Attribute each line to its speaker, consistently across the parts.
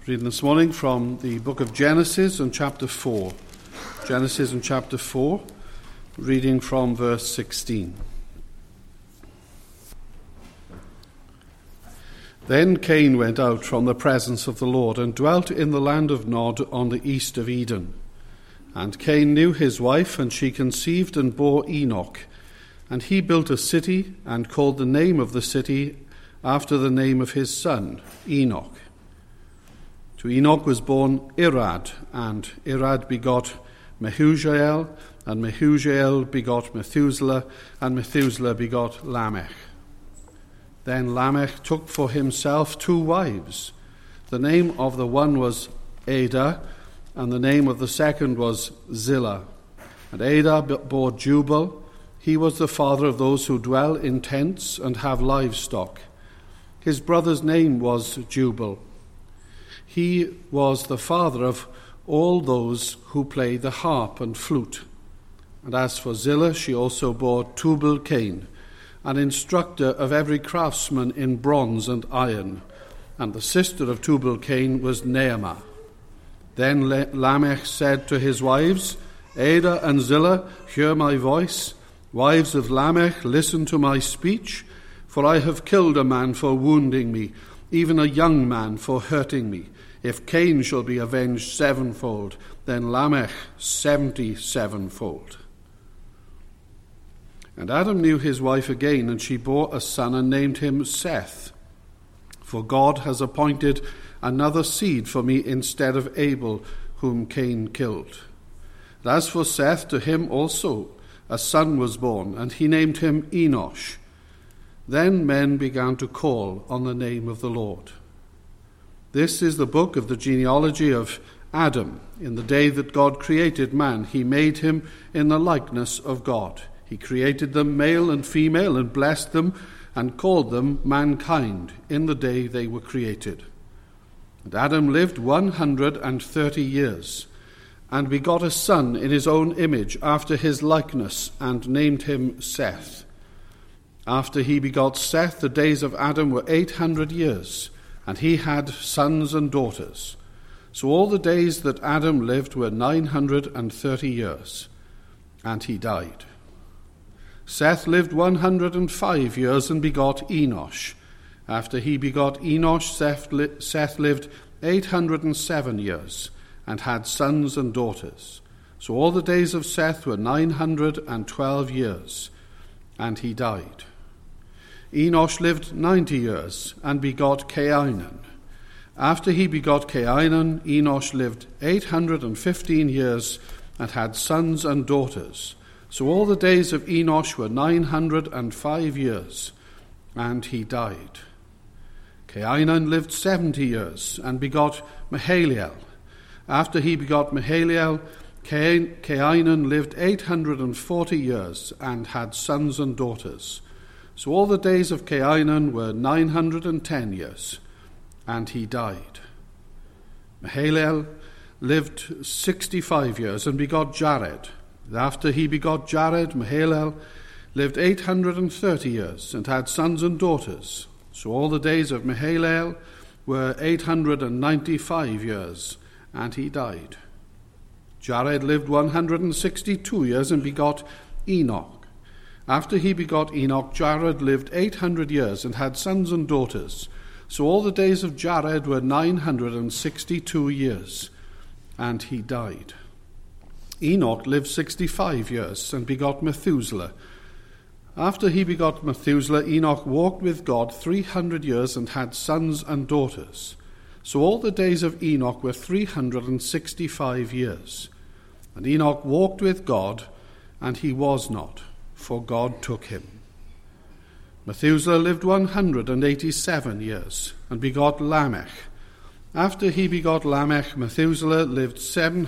Speaker 1: Reading this morning from the book of Genesis and chapter 4. Genesis and chapter 4, reading from verse 16. Then Cain went out from the presence of the Lord and dwelt in the land of Nod on the east of Eden. And Cain knew his wife, and she conceived and bore Enoch. And he built a city and called the name of the city after the name of his son, Enoch. To Enoch was born Irad, and Irad begot Mehujael, and Mehujael begot Methuselah, and Methuselah begot Lamech. Then Lamech took for himself 2 wives. The name of the one was Adah, and the name of the second was Zillah. And Adah bore Jubal. He was the father of those who dwell in tents and have livestock. His brother's name was Jubal. He was the father of all those who play the harp and flute. And as for Zillah, she also bore Tubal-Cain, an instructor of every craftsman in bronze and iron. And the sister of Tubal-Cain was Naamah. Then Lamech said to his wives, Adah and Zillah, hear my voice. Wives of Lamech, listen to my speech. For I have killed a man for wounding me, even a young man for hurting me. If Cain shall be avenged 7-fold, then Lamech 77-fold. And Adam knew his wife again, and she bore a son and named him Seth. For God has appointed another seed for me instead of Abel, whom Cain killed. And as for Seth, to him also a son was born, and he named him Enosh. Then men began to call on the name of the Lord. This is the book of the genealogy of Adam. In the day that God created man, he made him in the likeness of God. He created them male and female and blessed them and called them mankind in the day they were created. And Adam lived 130 years and begot a son in his own image after his likeness and named him Seth. After he begot Seth, the days of Adam were 800 years, and he had sons and daughters. So all the days that Adam lived were 930 years, and he died. Seth lived 105 years and begot Enosh. After he begot Enosh, Seth lived 807 years, and had sons and daughters. So all the days of Seth were 912 years, and he died. Enosh lived 90 years and begot Cainan. After he begot Cainan, Enosh lived 815 years and had sons and daughters. So all the days of Enosh were 905 years, and he died. Cainan lived 70 years and begot Mahalalel. After he begot Mahalalel, Cainan lived 840 years and had sons and daughters. So all the days of Cainan were 910 years, and he died. Mahalalel lived 65 years and begot Jared. After he begot Jared, Mahalalel lived 830 years and had sons and daughters. So all the days of Mahalalel were 895 years, and he died. Jared lived 162 years and begot Enoch. After he begot Enoch, Jared lived 800 years and had sons and daughters. So all the days of Jared were 962 years, and he died. Enoch lived 65 years and begot Methuselah. After he begot Methuselah, Enoch walked with God 300 years and had sons and daughters. So all the days of Enoch were 365 years. And Enoch walked with God, and he was not, for God took him. Methuselah lived 187 years and begot Lamech. After he begot Lamech, Methuselah lived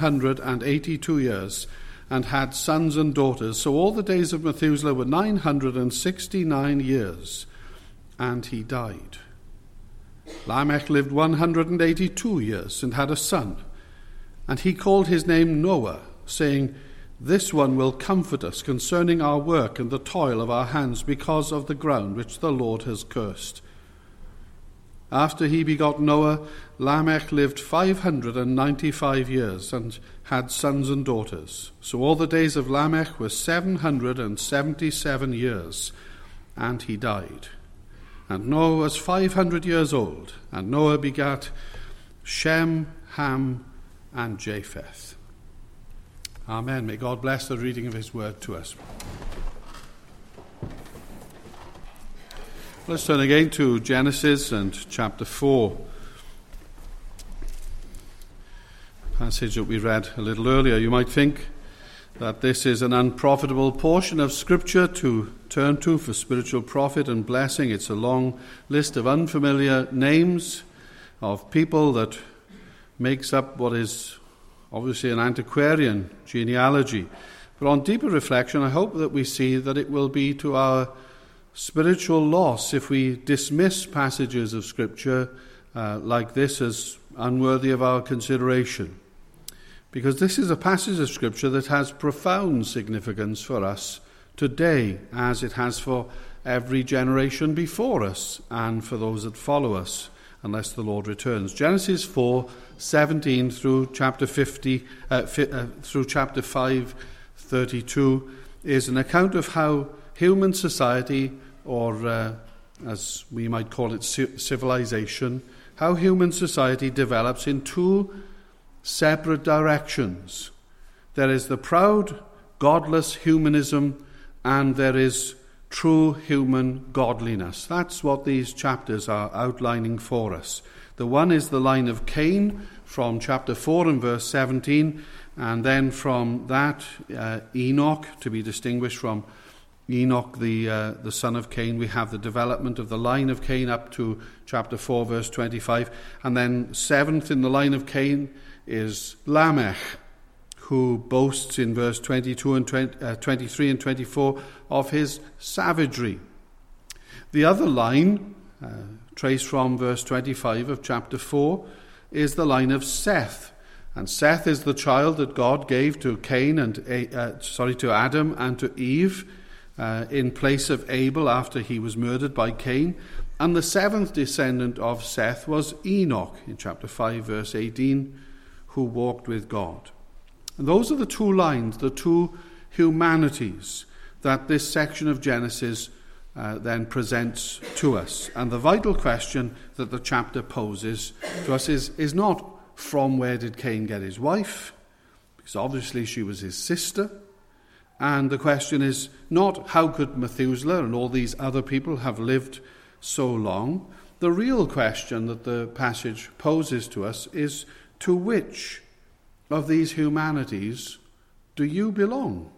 Speaker 1: 782 years and had sons and daughters. So all the days of Methuselah were 969 years, and he died. Lamech lived 182 years and had a son, and he called his name Noah, saying, This one will comfort us concerning our work and the toil of our hands because of the ground which the Lord has cursed. After he begot Noah, Lamech lived 595 years and had sons and daughters. So all the days of Lamech were 777 years, and he died. And Noah was 500 years old, and Noah begat Shem, Ham, and Japheth. Amen. May God bless the reading of his word to us. Let's turn again to Genesis and chapter 4. Passage that we read a little earlier. You might think that this is an unprofitable portion of Scripture to turn to for spiritual profit and blessing. It's a long list of unfamiliar names of people that makes up what is obviously an antiquarian genealogy. But on deeper reflection, I hope that we see that it will be to our spiritual loss if we dismiss passages of Scripture like this as unworthy of our consideration. Because this is a passage of Scripture that has profound significance for us today, as it has for every generation before us and for those that follow us, unless the Lord returns. Genesis 4:17 through chapter 5:32 is an account of how human society, or as we might call it, civilization, how human society develops in two separate directions. There is the proud, godless humanism, and there is true human godliness. That's what these chapters are outlining for us. The one is the line of Cain from chapter 4 and verse 17, and then from that Enoch, to be distinguished from Enoch, the son of Cain. We have the development of the line of Cain up to chapter 4, verse 25. And then seventh in the line of Cain is Lamech, who boasts in verse 22 and 23 and 24 of his savagery. The other line, traced from verse 25 of chapter 4, is the line of Seth. And Seth is the child that God gave to to Adam and to Eve, in place of Abel after he was murdered by Cain. And the seventh descendant of Seth was Enoch, in chapter 5, verse 18, who walked with God. And those are the two lines, the two humanities that this section of Genesis then presents to us. And the vital question that the chapter poses to us is not from where did Cain get his wife, because obviously she was his sister. And the question is not how could Methuselah and all these other people have lived so long. The real question that the passage poses to us is, to which of these humanities do you belong?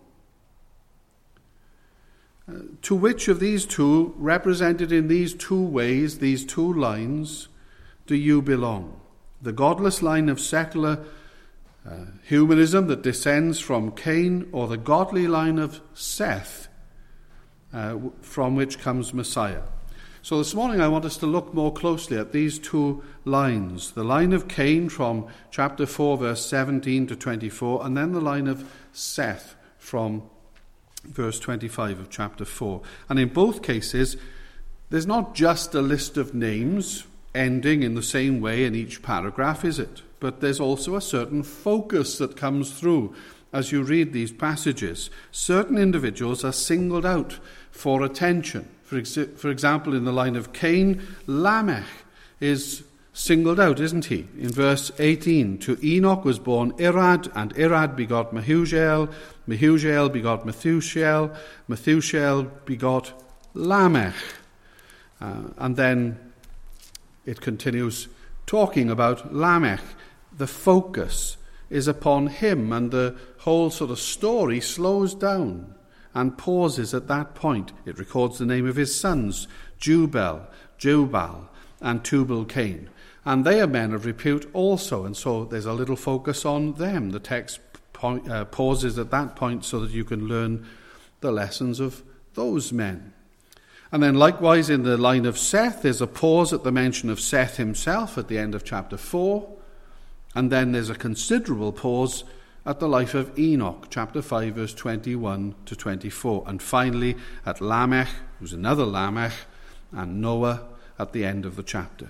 Speaker 1: To which of these two, represented in these two ways, these two lines, do you belong? The godless line of secular humanism that descends from Cain, or the godly line of Seth, from which comes Messiah. So this morning I want us to look more closely at these two lines, the line of Cain from chapter 4 verse 17 to 24, and then the line of Seth from verse 25 of chapter 4. And in both cases there's not just a list of names ending in the same way in each paragraph, is it? But there's also a certain focus that comes through as you read these passages. Certain individuals are singled out for attention. For example, in the line of Cain, Lamech is singled out, isn't he? In verse 18, to Enoch was born Irad, and Irad begot Mehujael, Mehujael begot Methushael, Methushael begot Lamech. And then it continues talking about Lamech. The focus is upon him, and the whole sort of story slows down and pauses at that point. It records the name of his sons, Jubal, and Tubal-Cain. And they are men of repute also, and so there's a little focus on them. The text pauses at that point so that you can learn the lessons of those men. And then likewise in the line of Seth, there's a pause at the mention of Seth himself at the end of chapter 4. And then there's a considerable pause at the life of Enoch, chapter 5, verse 21 to 24. And finally at Lamech, who's another Lamech, and Noah at the end of the chapter.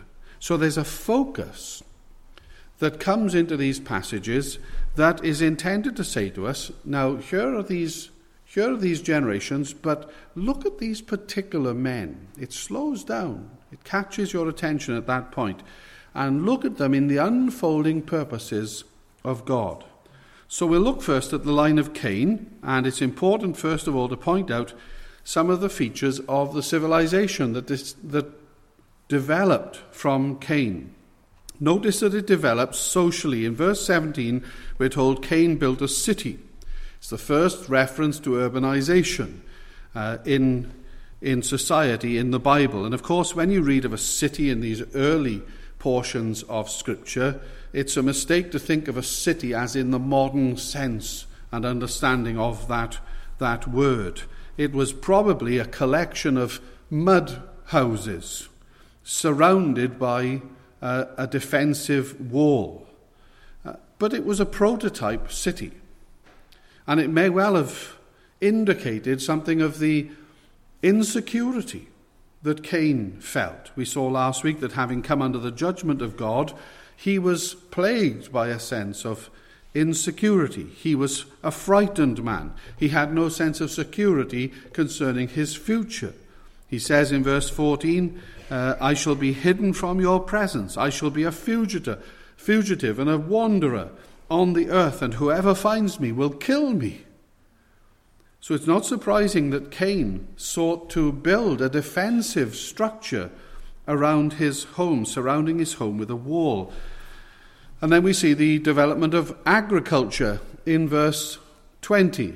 Speaker 1: So there's a focus that comes into these passages that is intended to say to us, now here are these generations, but look at these particular men. It slows down. It catches your attention at that point. And look at them in the unfolding purposes of God. So we'll look first at the line of Cain, and it's important first of all to point out some of the features of the civilization that developed from Cain. Notice that it develops socially. In verse 17, we're told Cain built a city. It's the first reference to urbanization in society in the Bible. And of course, when you read of a city in these early portions of Scripture, it's a mistake to think of a city as in the modern sense and understanding of that word. It was probably a collection of mud houses surrounded by a defensive wall. But it was a prototype city. And it may well have indicated something of the insecurity that Cain felt. We saw last week that having come under the judgment of God, he was plagued by a sense of insecurity. He was a frightened man. He had no sense of security concerning his future. He says in verse 14, I shall be hidden from your presence. I shall be a fugitive and a wanderer on the earth, and whoever finds me will kill me. So it's not surprising that Cain sought to build a defensive structure around his home, surrounding his home with a wall. And then we see the development of agriculture in verse 20.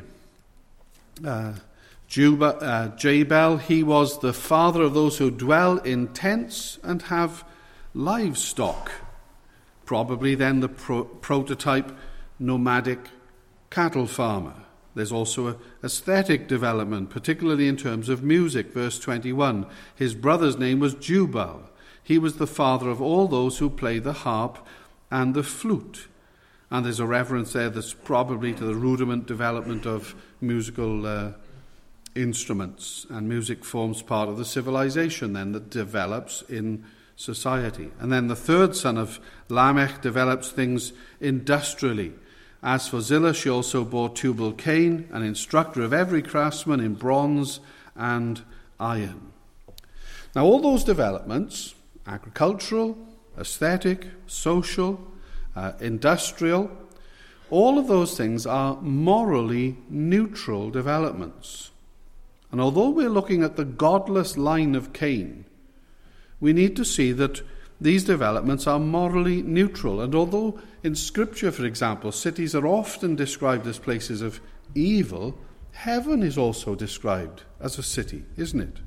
Speaker 1: Jabal, he was the father of those who dwell in tents and have livestock. Probably then the prototype nomadic cattle farmer. There's also an aesthetic development, particularly in terms of music. Verse 21, his brother's name was Jubal. He was the father of all those who play the harp and the flute. And there's a reference there that's probably to the rudiment development of musical instruments. And music forms part of the civilization then that develops in society. And then the third son of Lamech develops things industrially. As for Zillah, she also bore Tubal-Cain, an instructor of every craftsman in bronze and iron. Now all those developments, agricultural, aesthetic, social, industrial, all of those things are morally neutral developments. And although we're looking at the godless line of Cain, we need to see that these developments are morally neutral. And although in Scripture, for example, cities are often described as places of evil, heaven is also described as a city, isn't it?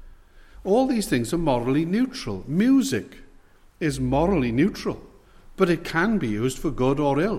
Speaker 1: All these things are morally neutral. Music is morally neutral, but it can be used for good or ill.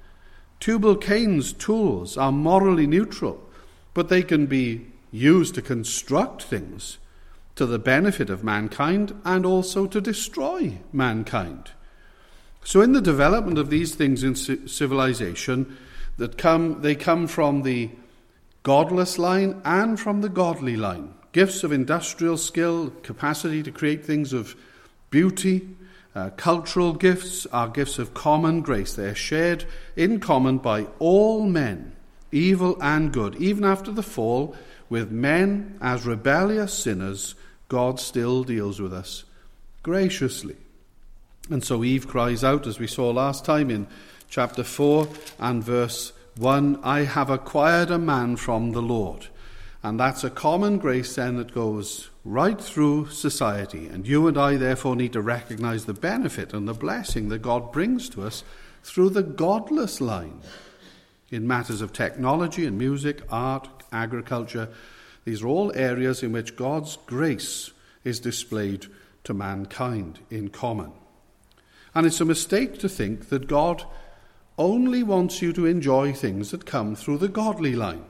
Speaker 1: Tubal-Cain's tools are morally neutral, but they can be used to construct things to the benefit of mankind and also to destroy mankind. So in the development of these things in civilization, they come from the godless line and from the godly line. Gifts of industrial skill, capacity to create things of beauty, cultural gifts are gifts of common grace. They are shared in common by all men, evil and good. Even after the fall, with men as rebellious sinners, God still deals with us graciously. And so Eve cries out, as we saw last time in chapter 4 and verse 1, I have acquired a man from the Lord. And that's a common grace then that goes right through society. And you and I therefore need to recognize the benefit and the blessing that God brings to us through the godless line in matters of technology and music, art, agriculture. These are all areas in which God's grace is displayed to mankind in common. And it's a mistake to think that God only wants you to enjoy things that come through the godly line.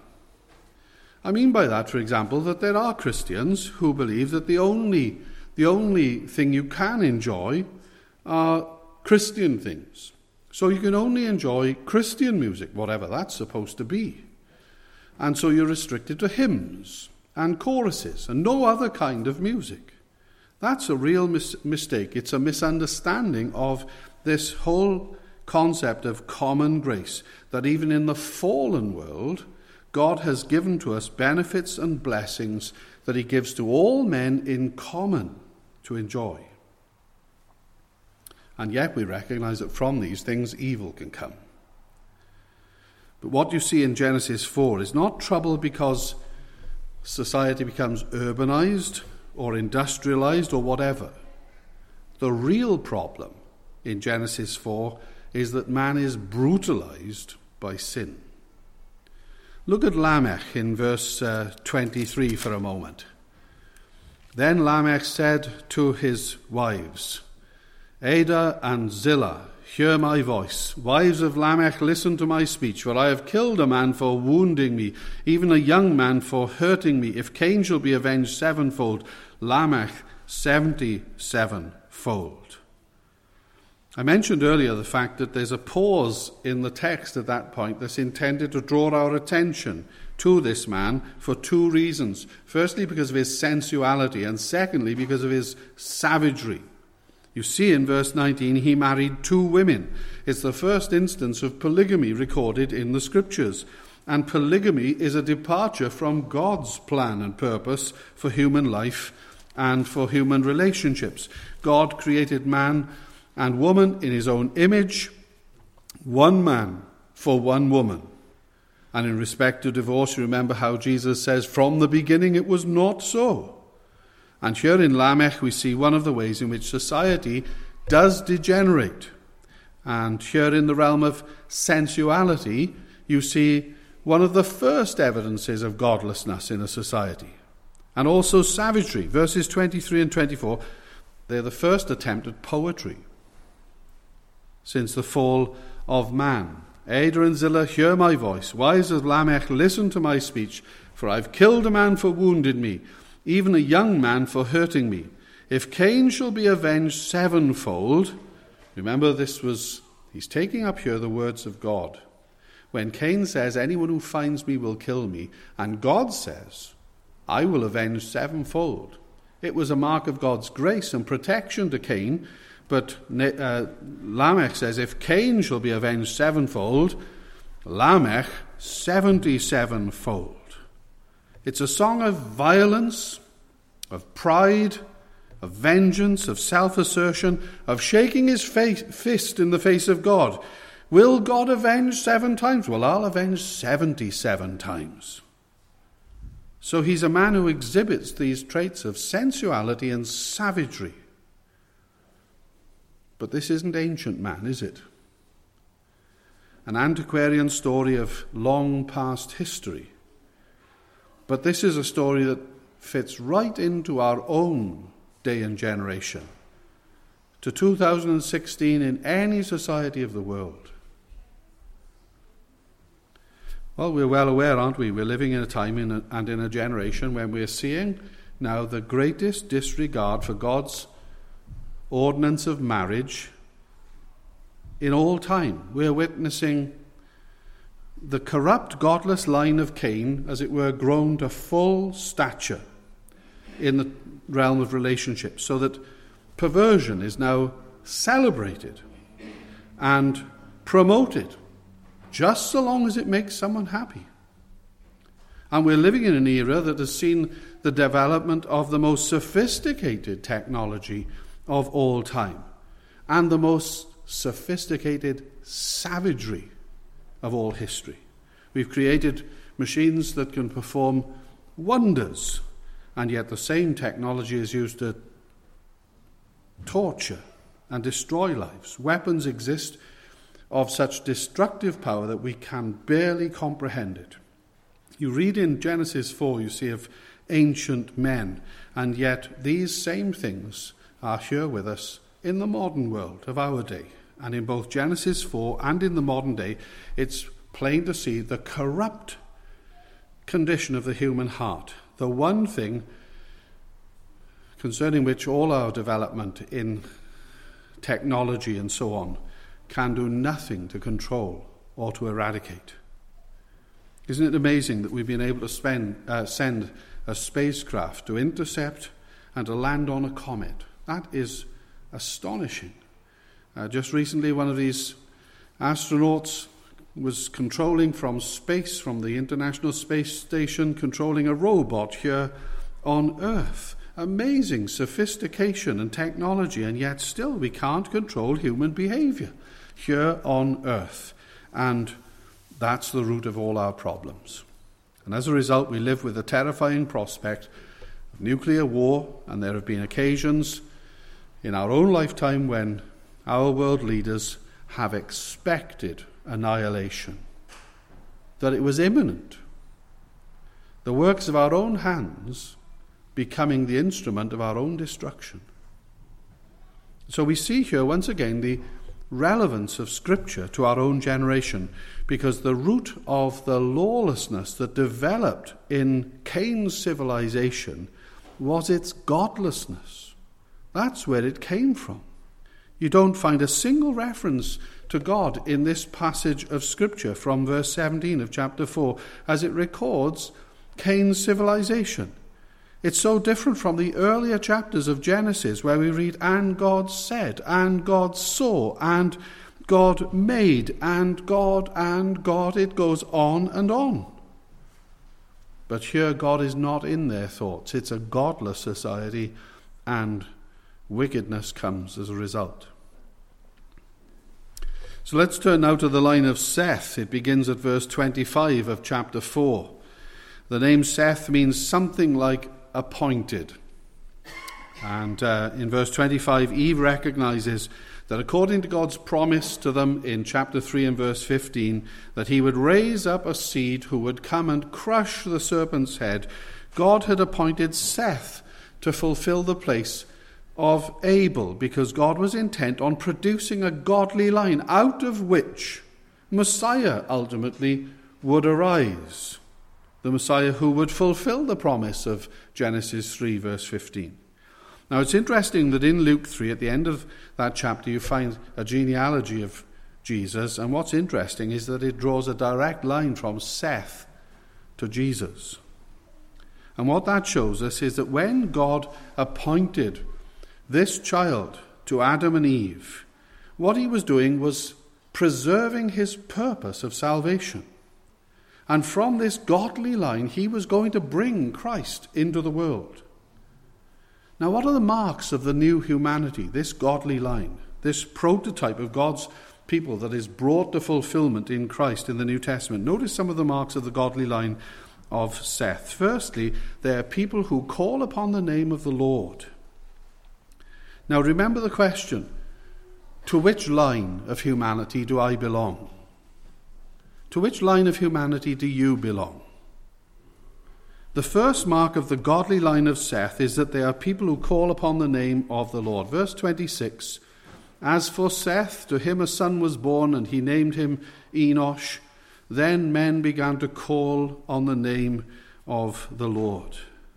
Speaker 1: I mean by that, for example, that there are Christians who believe that the only thing you can enjoy are Christian things. So you can only enjoy Christian music, whatever that's supposed to be. And so you're restricted to hymns and choruses and no other kind of music. That's a real mistake. It's a misunderstanding of this whole concept of common grace, that even in the fallen world, God has given to us benefits and blessings that he gives to all men in common to enjoy. And yet we recognize that from these things evil can come. But what you see in Genesis 4 is not trouble because society becomes urbanized or industrialized or whatever. The real problem in Genesis 4 is that man is brutalized by sin. Look at Lamech in verse 23 for a moment. Then Lamech said to his wives, Adah and Zillah, hear my voice. Wives of Lamech, listen to my speech, for I have killed a man for wounding me, even a young man for hurting me. If Cain shall be avenged sevenfold, Lamech 77-fold. I mentioned earlier the fact that there's a pause in the text at that point that's intended to draw our attention to this man for two reasons. Firstly, because of his sensuality, and secondly, because of his savagery. You see in verse 19, he married 2 women. It's the first instance of polygamy recorded in the Scriptures. And polygamy is a departure from God's plan and purpose for human life and for human relationships. God created man and woman in his own image, one man for one woman. And in respect to divorce, you remember how Jesus says, from the beginning it was not so. And here in Lamech we see one of the ways in which society does degenerate. And here in the realm of sensuality, you see one of the first evidences of godlessness in a society. And also savagery. Verses 23 and 24, they're the first attempt at poetry since the fall of man. Adah and Zillah, hear my voice. Wives of Lamech, listen to my speech. For I've killed a man for wounded me, even a young man for hurting me. If Cain shall be avenged sevenfold, remember he's taking up here the words of God. When Cain says, anyone who finds me will kill me, and God says, I will avenge sevenfold. It was a mark of God's grace and protection to Cain. But Lamech says, if Cain shall be avenged sevenfold, Lamech 77-fold. It's a song of violence, of pride, of vengeance, of self-assertion, of shaking his fist in the face of God. Will God avenge 7 times? Well, I'll avenge 77 times. So he's a man who exhibits these traits of sensuality and savagery. But this isn't ancient man, is it? An antiquarian story of long past history. But this is a story that fits right into our own day and generation, to 2016 in any society of the world. Well, we're well aware, aren't we? We're living in a time and in a generation when we're seeing now the greatest disregard for God's ordinance of marriage in all time. We're witnessing the corrupt, godless line of Cain, as it were, grown to full stature in the realm of relationships, so that perversion is now celebrated and promoted, just so long as it makes someone happy. And we're living in an era that has seen the development of the most sophisticated technology of all time, and the most sophisticated savagery of all history. We've created machines that can perform wonders, and yet the same technology is used to torture and destroy lives. Weapons exist of such destructive power that we can barely comprehend it. You read in Genesis 4, you see of ancient men, and yet these same things are here with us in the modern world of our day. And in both Genesis 4 and in the modern day, it's plain to see the corrupt condition of the human heart, the one thing concerning which all our development in technology and so on can do nothing to control or to eradicate. Isn't it amazing that we've been able to send a spacecraft to intercept and to land on a comet. That is astonishing. Just recently, one of these astronauts was controlling from space, from the International Space Station, controlling a robot here on Earth. Amazing sophistication and technology, and yet still we can't control human behavior here on Earth. And that's the root of all our problems. And as a result, we live with the terrifying prospect of nuclear war, and there have been occasions in our own lifetime when our world leaders have expected annihilation, that it was imminent. The works of our own hands becoming the instrument of our own destruction. So we see here once again the relevance of Scripture to our own generation, because the root of the lawlessness that developed in Cain's civilization was its godlessness. That's where it came from. You don't find a single reference to God in this passage of Scripture from verse 17 of chapter 4 as it records Cain's civilization. It's so different from the earlier chapters of Genesis where we read, and God said, and God saw, and God made, and God. It goes on and on. But here God is not in their thoughts. It's a godless society, and wickedness comes as a result. So let's turn now to the line of Seth. It begins at verse 25 of chapter 4. The name Seth means something like appointed. And in verse 25, Eve recognizes that according to God's promise to them in chapter 3 and verse 15, that he would raise up a seed who would come and crush the serpent's head, God had appointed Seth to fulfill the place of Abel, because God was intent on producing a godly line out of which Messiah ultimately would arise. The Messiah who would fulfill the promise of Genesis 3 verse 15. Now it's interesting that in Luke 3 at the end of that chapter you find a genealogy of Jesus, and what's interesting is that it draws a direct line from Seth to Jesus. And what that shows us is that when God appointed this child to Adam and Eve, what he was doing was preserving his purpose of salvation. And from this godly line, he was going to bring Christ into the world. Now, what are the marks of the new humanity, this godly line, this prototype of God's people that is brought to fulfillment in Christ in the New Testament? Notice some of the marks of the godly line of Seth. Firstly, they are people who call upon the name of the Lord. Now, remember the question, to which line of humanity do I belong? To which line of humanity do you belong? The first mark of the godly line of Seth is that they are people who call upon the name of the Lord. Verse 26, as for Seth, to him a son was born, and he named him Enosh. Then men began to call on the name of the Lord.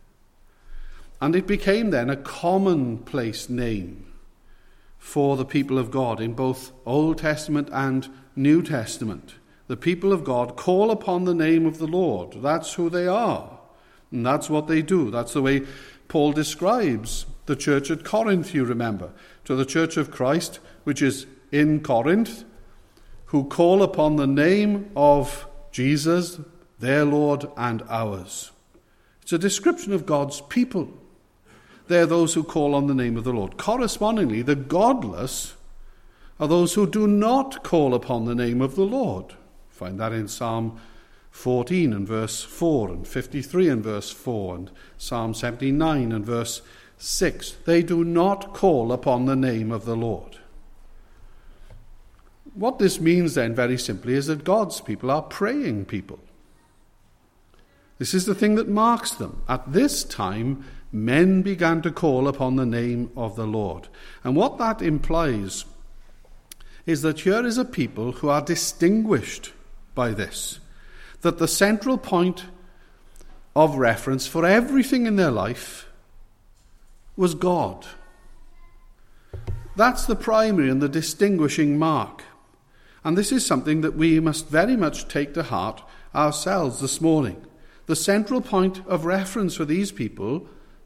Speaker 1: And it became then a commonplace name for the people of God in both Old Testament and New Testament. The people of God call upon the name of the Lord. That's who they are. And that's what they do. That's the way Paul describes the church at Corinth, you remember. To the church of Christ, which is in Corinth, who call upon the name of Jesus, their Lord and ours. It's a description of God's people. They're those who call on the name of the Lord. Correspondingly, the godless are those who do not call upon the name of the Lord. Find that in Psalm 14 and verse 4, and 53 and verse 4, and Psalm 79 and verse 6. They do not call upon the name of the Lord. What this means then, very simply, is that God's people are praying people. This is the thing that marks them. At this time, men began to call upon the name of the Lord. And what that implies is that here is a people who are distinguished by this. That the central point of reference for everything in their life was God. That's the primary and the distinguishing mark. And this is something that we must very much take to heart ourselves this morning. The central point of reference for these people,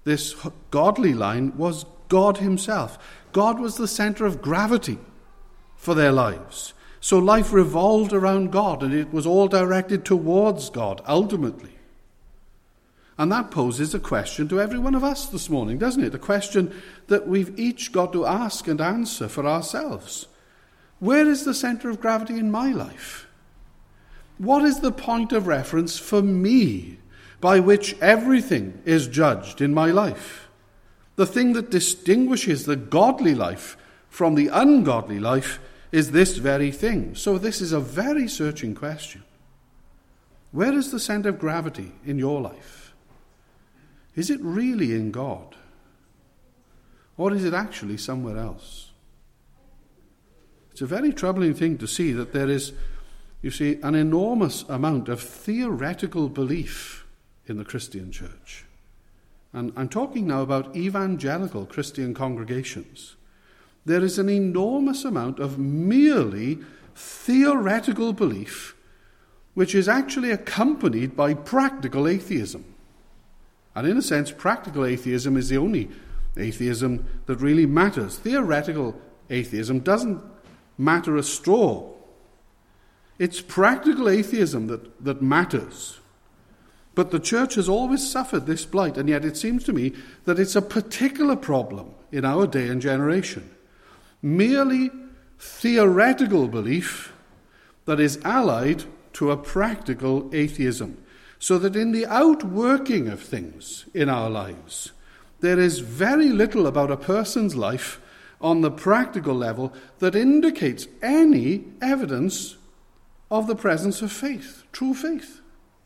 Speaker 1: this godly line was God himself. God was the center of gravity for their lives. So life revolved around God, and it was all directed towards God, ultimately. And that poses a question to every one of us this morning, doesn't it? A question that we've each got to ask and answer for ourselves. Where is the center of gravity in my life? What is the point of reference for me by which everything is judged in my life? The thing that distinguishes the godly life from the ungodly life is this very thing. So this is a very searching question. Where is the center of gravity in your life? Is it really in God? Or is it actually somewhere else? It's a very troubling thing to see that there is, you see, an enormous amount of theoretical belief in the Christian church. And I'm talking now about evangelical Christian congregations. There is an enormous amount of merely theoretical belief which is actually accompanied by practical atheism. And in a sense, practical atheism is the only atheism that really matters. Theoretical atheism doesn't matter a straw. It's practical atheism that matters. But the church has always suffered this blight, and yet it seems to me that it's a particular problem in our day and generation. Merely theoretical belief that is allied to a practical atheism, so that in the outworking of things in our lives, there is very little about a person's life on the practical level that indicates any evidence of the presence of faith, true faith.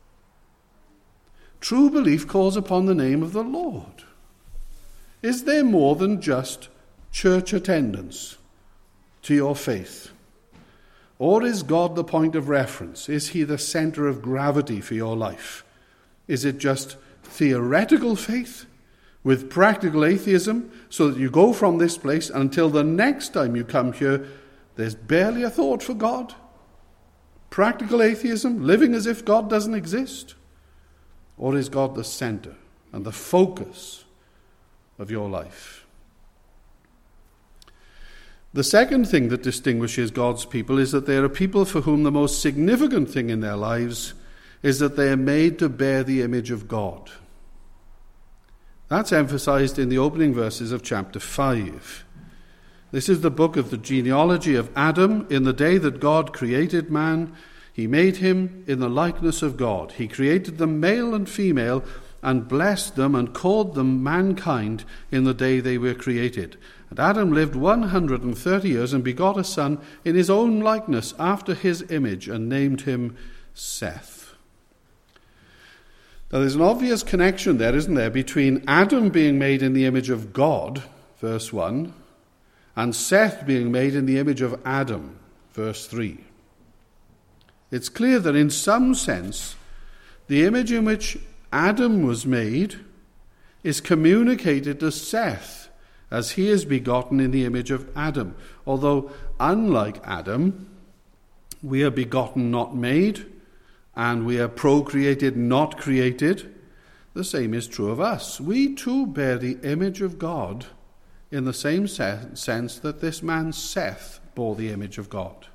Speaker 1: True belief calls upon the name of the Lord. Is there more than just church attendance to your faith? Or is God the point of reference? Is he the center of gravity for your life? Is it just theoretical faith with practical atheism, so that you go from this place until the next time you come here, there's barely a thought for God? Practical atheism, living as if God doesn't exist? Or is God the center and the focus of your life? The second thing that distinguishes God's people is that they are a people for whom the most significant thing in their lives is that they are made to bear the image of God. That's emphasized in the opening verses of chapter 5. This is the book of the genealogy of Adam. In the day that God created man, he made him in the likeness of God. He created them male and female and blessed them and called them mankind in the day they were created. And Adam lived 130 years and begot a son in his own likeness after his image and named him Seth. Now there's an obvious connection there, isn't there, between Adam being made in the image of God, verse 1, and Seth being made in the image of Adam, verse 3. It's clear that in some sense, the image in which Adam was made is communicated to Seth as he is begotten in the image of Adam. Although, unlike Adam, we are begotten, not made, and we are procreated, not created, the same is true of us. We too bear the image of God in the same sense that this man Seth bore the image of God.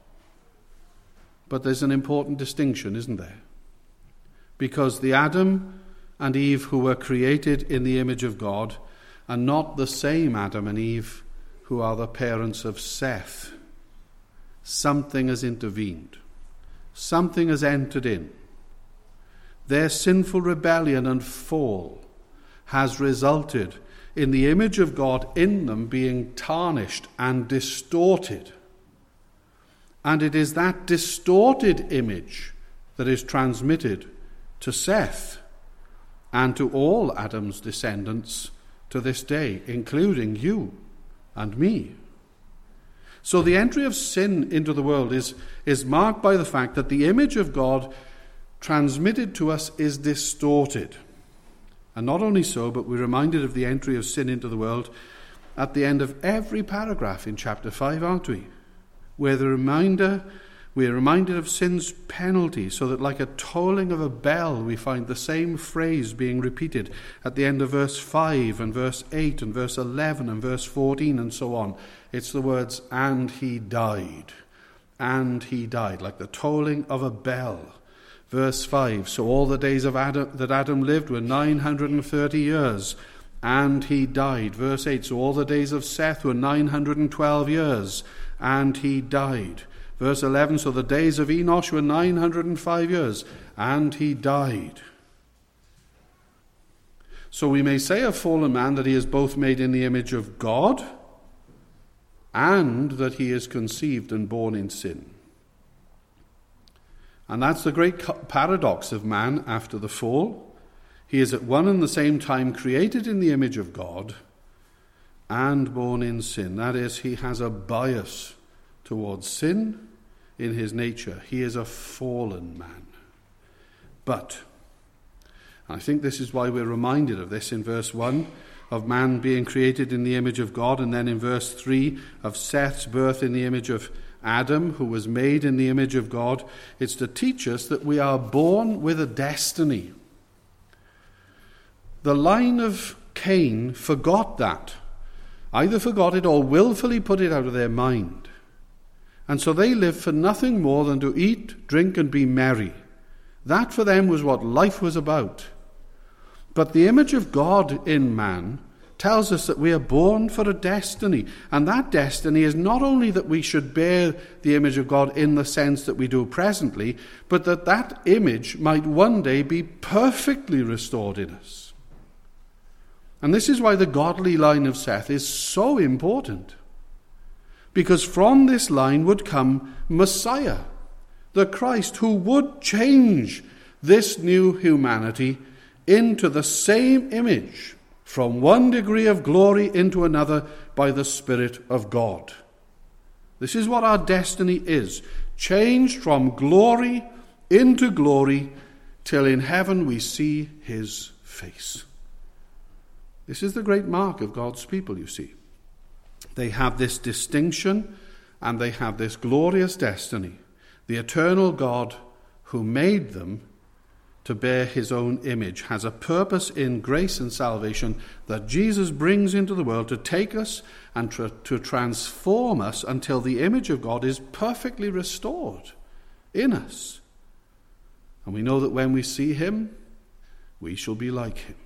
Speaker 1: But there's an important distinction, isn't there? Because the Adam and Eve who were created in the image of God are not the same Adam and Eve who are the parents of Seth. Something has intervened. Something has entered in. Their sinful rebellion and fall has resulted in the image of God in them being tarnished and distorted. And it is that distorted image that is transmitted to Seth and to all Adam's descendants to this day, including you and me. So the entry of sin into the world is marked by the fact that the image of God transmitted to us is distorted. And not only so, but we're reminded of the entry of sin into the world at the end of every paragraph in chapter 5, aren't we? Where We're reminded of sin's penalty, so that like a tolling of a bell, we find the same phrase being repeated at the end of verse 5 and verse 8 and verse 11 and verse 14 and so on. It's the words, and he died. And he died, like the tolling of a bell. Verse 5, so all the days of Adam lived were 930 years, and he died. Verse 8, so all the days of Seth were 912 years, and he died. Verse 11, so the days of Enosh were 905 years, and he died. So we may say of fallen man that he is both made in the image of God and that he is conceived and born in sin. And that's the great paradox of man after the fall. He is at one and the same time created in the image of God and born in sin. That is, he has a bias towards sin in his nature. He is a fallen man. But I think this is why we're reminded of this in verse 1, of man being created in the image of God, and then in verse 3 of Seth's birth in the image of Adam, who was made in the image of God. It's to teach us that we are born with a destiny. The line of Cain forgot that. Either forgot it or willfully put it out of their mind. And so they lived for nothing more than to eat, drink, and be merry. That for them was what life was about. But the image of God in man tells us that we are born for a destiny. And that destiny is not only that we should bear the image of God in the sense that we do presently, but that that image might one day be perfectly restored in us. And this is why the godly line of Seth is so important. Because from this line would come Messiah, the Christ, who would change this new humanity into the same image, from one degree of glory into another by the Spirit of God. This is what our destiny is, changed from glory into glory till in heaven we see his face. This is the great mark of God's people, you see. They have this distinction and they have this glorious destiny. The eternal God who made them to bear his own image has a purpose in grace and salvation that Jesus brings into the world to take us and to transform us until the image of God is perfectly restored in us. And we know that when we see him, we shall be like him.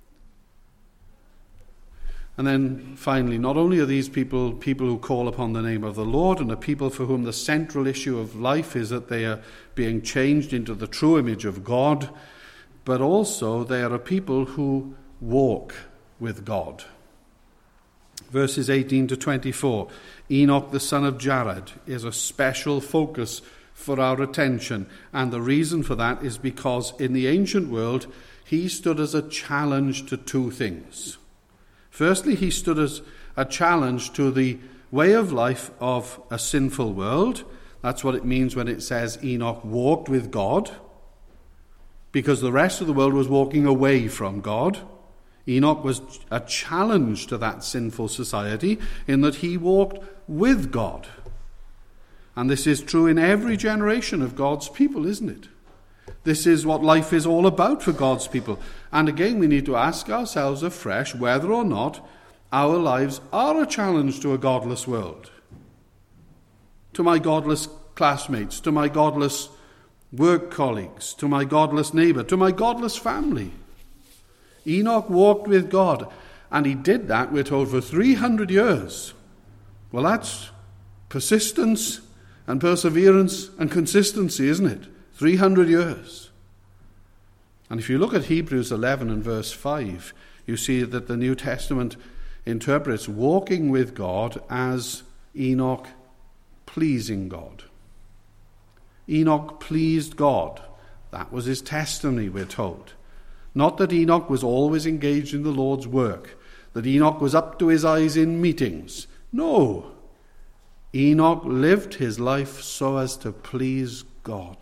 Speaker 1: And then finally, not only are these people who call upon the name of the Lord and a people for whom the central issue of life is that they are being changed into the true image of God, but also they are a people who walk with God. Verses 18 to 24, Enoch the son of Jared is a special focus for our attention. And the reason for that is because in the ancient world, he stood as a challenge to two things. Firstly, he stood as a challenge to the way of life of a sinful world. That's what it means when it says Enoch walked with God, because the rest of the world was walking away from God. Enoch was a challenge to that sinful society in that he walked with God. And this is true in every generation of God's people, isn't it? This is what life is all about for God's people. And again, we need to ask ourselves afresh whether or not our lives are a challenge to a godless world. To my godless classmates, to my godless work colleagues, to my godless neighbor, to my godless family. Enoch walked with God, and he did that, we're told, for 300 years. Well, that's persistence and perseverance and consistency, isn't it? 300 years. And if you look at Hebrews 11 and verse 5, you see that the New Testament interprets walking with God as Enoch pleasing God. Enoch pleased God. That was his testimony, we're told. Not that Enoch was always engaged in the Lord's work, that Enoch was up to his eyes in meetings. No. Enoch lived his life so as to please God.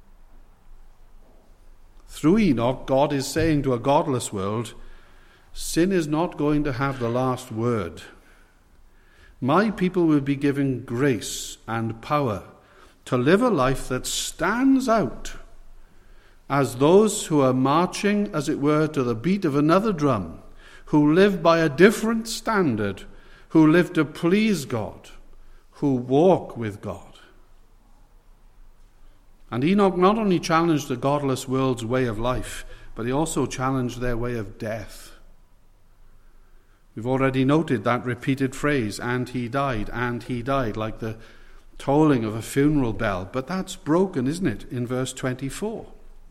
Speaker 1: Through Enoch, God is saying to a godless world, sin is not going to have the last word. My people will be given grace and power to live a life that stands out as those who are marching, as it were, to the beat of another drum, who live by a different standard, who live to please God, who walk with God. And Enoch not only challenged the godless world's way of life, but he also challenged their way of death. We've already noted that repeated phrase, and he died, like the tolling of a funeral bell. But that's broken, isn't it, in verse 24,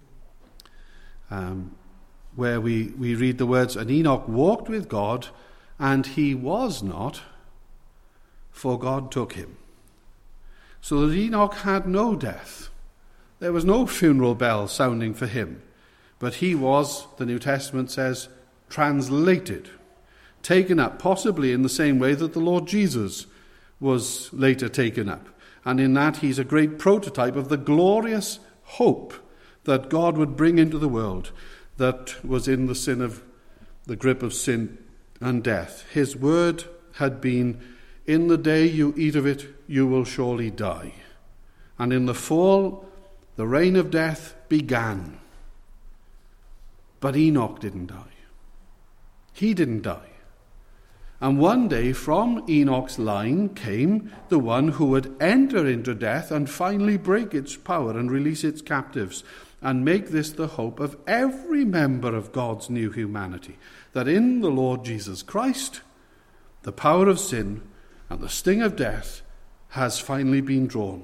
Speaker 1: where we read the words, and Enoch walked with God, and he was not, for God took him. So that Enoch had no death. There was no funeral bell sounding for him. But he was, the New Testament says, translated, taken up, possibly in the same way that the Lord Jesus was later taken up. And in that he's a great prototype of the glorious hope that God would bring into the world that was in the grip of sin and death. His word had been, in the day you eat of it, you will surely die. And in the fall, the reign of death began. But Enoch didn't die. He didn't die. And one day from Enoch's line came the one who would enter into death and finally break its power and release its captives and make this the hope of every member of God's new humanity, that in the Lord Jesus Christ, the power of sin and the sting of death has finally been drawn.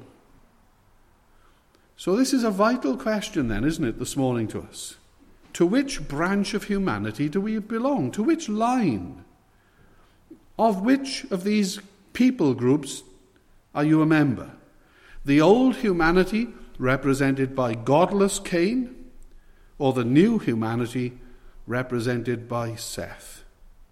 Speaker 1: So this is a vital question then, isn't it, this morning to us? To which branch of humanity do we belong? To which line? Of which of these people groups are you a member? The old humanity represented by godless Cain, or the new humanity represented by Seth?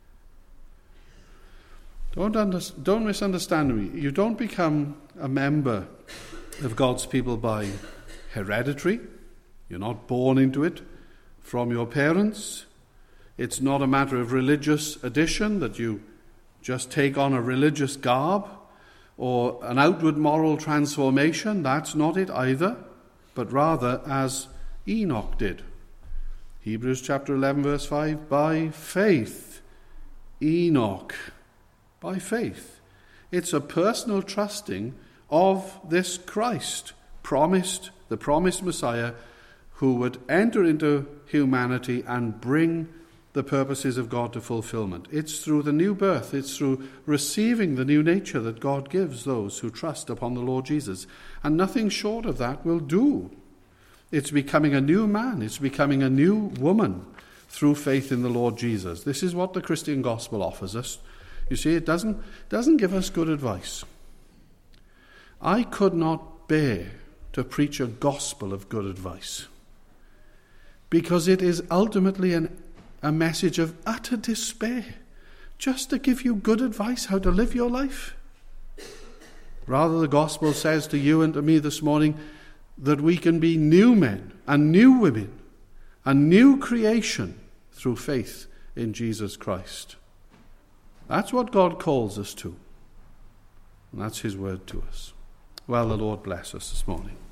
Speaker 1: Don't misunderstand me. You don't become a member of God's people by hereditary. You're not born into it from your parents. It's not a matter of religious addition, that you just take on a religious garb or an outward moral transformation. That's not it either, but rather as Enoch did. Hebrews chapter 11 verse 5, by faith, Enoch, by faith. It's a personal trusting of this Christ, the promised Messiah, who would enter into humanity and bring the purposes of God to fulfillment. It's through the new birth, it's through receiving the new nature that God gives those who trust upon the Lord Jesus. And nothing short of that will do. It's becoming a new man, it's becoming a new woman through faith in the Lord Jesus. This is what the Christian gospel offers us. You see, it doesn't give us good advice. I could not bear to preach a gospel of good advice, because it is ultimately a message of utter despair, just to give you good advice how to live your life. Rather, the gospel says to you and to me this morning that we can be new men and new women, a new creation through faith in Jesus Christ. That's what God calls us to, and that's his word to us. Well, the Lord bless us this morning.